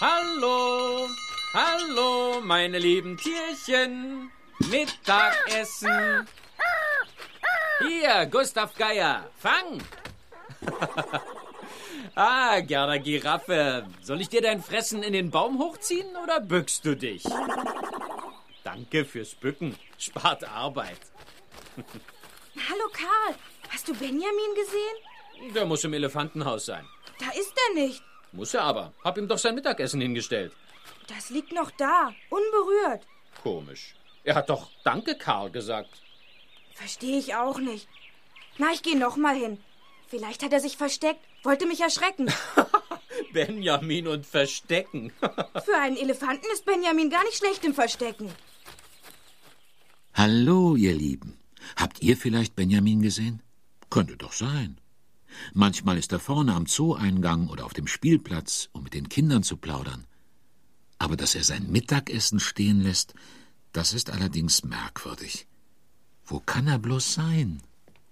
Hallo, hallo, meine lieben Tierchen. Mittagessen. Hier, Gustav Geier, fang. Gerda Giraffe. Soll ich dir dein Fressen in den Baum hochziehen oder bückst du dich? Danke fürs Bücken. Spart Arbeit. Hallo Karl, hast du Benjamin gesehen? Der muss im Elefantenhaus sein. Da ist er nicht. Muss er aber. Hab ihm doch sein Mittagessen hingestellt. Das liegt noch da, unberührt. Komisch. Er hat doch Danke, Karl, gesagt. Verstehe ich auch nicht. Na, ich gehe noch mal hin. Vielleicht hat er sich versteckt, wollte mich erschrecken. Benjamin und Verstecken. Für einen Elefanten ist Benjamin gar nicht schlecht im Verstecken. Hallo, ihr Lieben. Habt ihr vielleicht Benjamin gesehen? Könnte doch sein. Manchmal ist er vorne am Zoo-Eingang oder auf dem Spielplatz, um mit den Kindern zu plaudern. Aber dass er sein Mittagessen stehen lässt, das ist allerdings merkwürdig. Wo kann er bloß sein?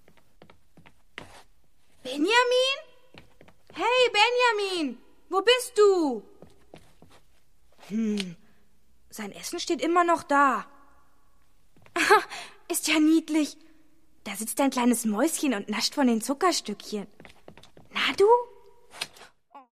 Benjamin? Hey, Benjamin! Wo bist du? Sein Essen steht immer noch da. Ist ja niedlich. Da sitzt ein kleines Mäuschen und nascht von den Zuckerstückchen. Na du?